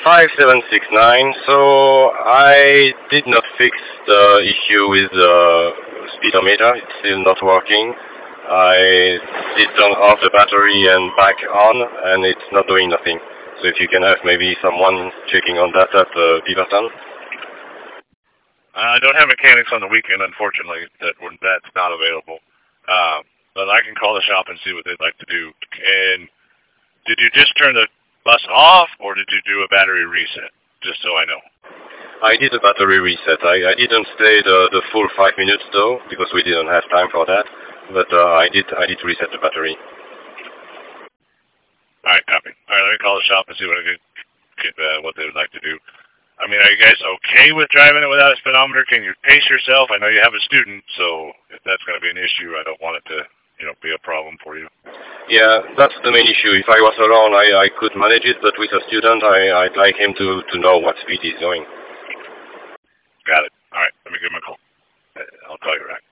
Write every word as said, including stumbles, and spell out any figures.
five seven six nine. So I did not fix the issue with the speedometer. It's still not working. I did turn off the battery and back on, and it's not doing nothing. So if you can have maybe someone checking on that at uh, Beaverton. I don't have mechanics on the weekend, unfortunately. That that's not available. Uh, but I can call the shop and see what they'd like to do. And did you just turn the bus off, or did you do a battery reset? Just so I know. I did a battery reset. I, I didn't stay the, the full five minutes though, because we didn't have time for that. But uh, I did I did reset the battery. All right, copy. All right, let me call the shop and see what I could, could uh, what they would like to do. I mean, are you guys okay with driving it without a speedometer? Can you pace yourself? I know you have a student, so if that's going to be an issue, I don't want it to, you know, be a problem for you. Yeah, that's the main issue. If I was alone, I, I could manage it, but with a student, I, I'd like him to, to know what speed he's going. Got it. All right, let me give him a call. I'll call you back.